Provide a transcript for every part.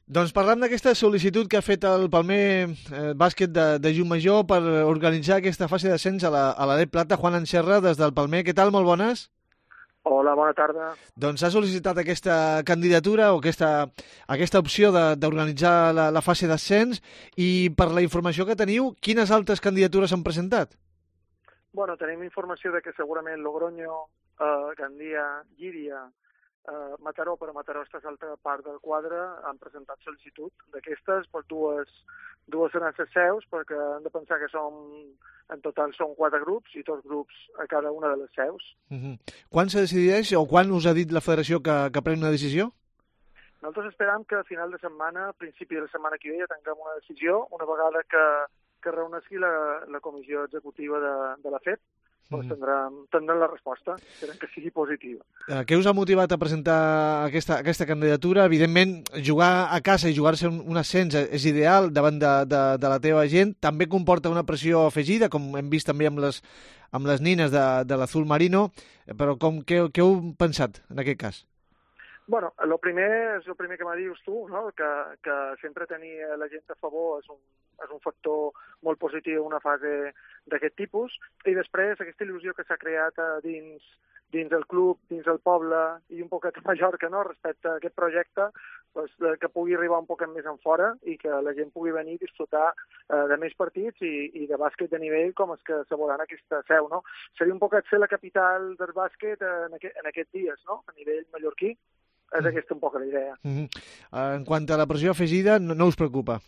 Doncs parlam d'aquesta sol·licitud que ha fet el Palmer Bàsquet de Llucmajor per organitzar aquesta fase d'ascens a l'Alet Plata. Juan Anserra, des del Palmer. Què tal? Molt bones. Hola, bona tarda. Doncs s'ha sol·licitat aquesta candidatura o aquesta opció d'organitzar la fase d'ascens i per la informació que teniu, quines altres candidatures s'han presentat? Bueno, tenim informació de que segurament Logroño, Gandia, Llíria, Mataró, però Mataró està a l'altra part del quadre, han presentat sol·licitud d'aquestes, doncs dues seran les seus, perquè hem de pensar que en total són 4 grups i 2 grups a cada una de les seus. Quan se decideix o quan us ha dit la federació que pren una decisió? Nosaltres esperam que a final de setmana, a principi de la setmana que ve, ja tinguem una decisió, una vegada que reuneixi la comissió executiva de la FEP, doncs tindrem la resposta, esperem que sigui positiva. Què us ha motivat a presentar aquesta candidatura? Evidentment, jugar a casa i jugar-se un ascens és ideal davant de la teva gent. També comporta una pressió afegida, com hem vist també amb les nines de l'Azul Marino, però què heu pensat en aquest cas? Bueno, el primer que m'ha dit tu, no? que sempre tenir la gent a favor és un factor molt positiu en una fase d'aquest tipus, i després aquesta il·lusió que s'ha creat dins el club, dins el poble i un poquet a Mallorca, no? Respecte a aquest projecte, doncs, que pugui arribar un poquet més en fora i que la gent pugui venir a disfrutar de més partits i de bàsquet de nivell com els que se veuran aquesta seu, no? Seria un poquet ser la capital del bàsquet en aquests dies, no? A nivell mallorquí. És aquesta un poc la idea. En quant a la pressió afegida, no us preocupa?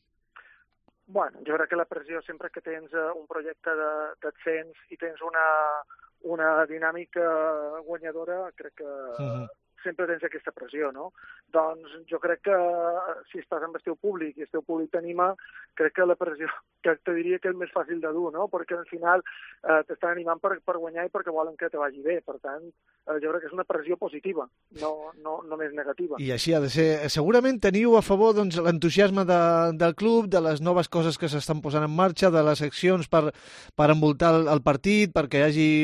Bueno, jo crec que la pressió, sempre que tens un projecte d'ascens i tens una dinàmica guanyadora, crec que sempre tens aquesta pressió, no? Doncs jo crec que si estàs amb el teu públic i el teu públic t'anima, crec que la pressió, que te diria que és més fàcil de dur, no? Perquè al final t'estan animant per guanyar i perquè volen que te vagi bé. Per tant, jo crec que és una pressió positiva, no més negativa. I així ha de ser. Segurament teniu a favor doncs, l'entusiasme del club, de les noves coses que s'estan posant en marxa, de les accions per envoltar el partit, perquè hi hagi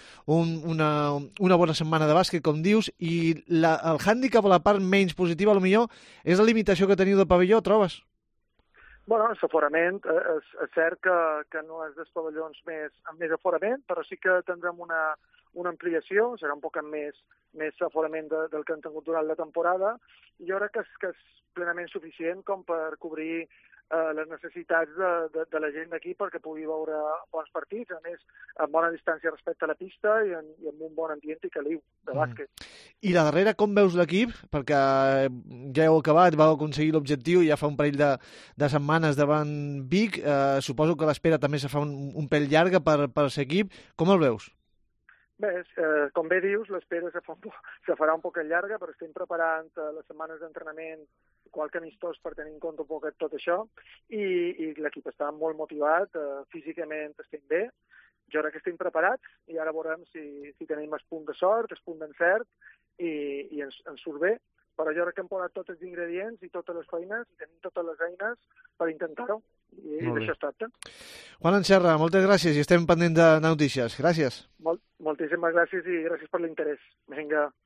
una bona setmana de bàsquet, com dius, i el hàndicap o la part menys positiva, potser és la limitació que teniu de pavelló, trobes? Bueno, l'aforament, és cert que no és dels pavellons amb més aforament, però sí que tindrem una ampliació, serà un poc més aforament del que hem tingut durant la temporada, i jo crec que és plenament suficient com per cobrir les necessitats de la gent d'aquí perquè pugui veure bons partits, a més, amb bona distància respecte a la pista i amb un bon ambient i caliu de bàsquet. I la darrera, com veus l'equip? Perquè ja heu acabat, vau aconseguir l'objectiu ja fa un parell de setmanes davant Vic. Suposo que l'espera també se fa un pèl llarga per l'equip. Com el veus? Bé, com bé dius, l'espera se farà un poc llarga, però estem preparant les setmanes d'entrenament, qualque amistós per tenir en compte un poc tot això, i l'equip està molt motivat, físicament estem bé, jo crec que estem preparats, i ara veurem si tenim el punt de sort, el punt d'encert, i ens surt bé, però jo crec que hem posat tots els ingredients i totes les feines, i tenim totes les eines per intentar-ho, i d'això es tracta. Juan Anserra, moltes gràcies i estem pendents de notícies. Gràcies. Moltíssimes gràcies i gràcies per l'interès. Vinga.